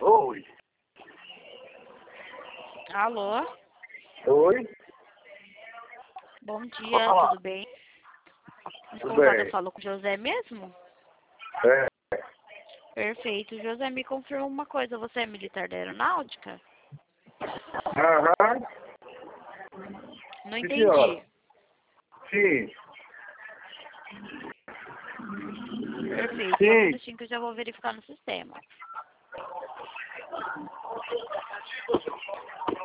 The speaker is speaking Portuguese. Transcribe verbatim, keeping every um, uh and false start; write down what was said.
Oi. Alô? Oi. Bom Pode dia, falar. tudo bem? Tudo Desculpa, eu bem. falo com o José mesmo? É. Perfeito. José, me confirma uma coisa, você é militar da aeronáutica? Aham. Não Sim, senhora. entendi. Sim. Perfeito, só um Sim. minutinho que eu já vou verificar no sistema.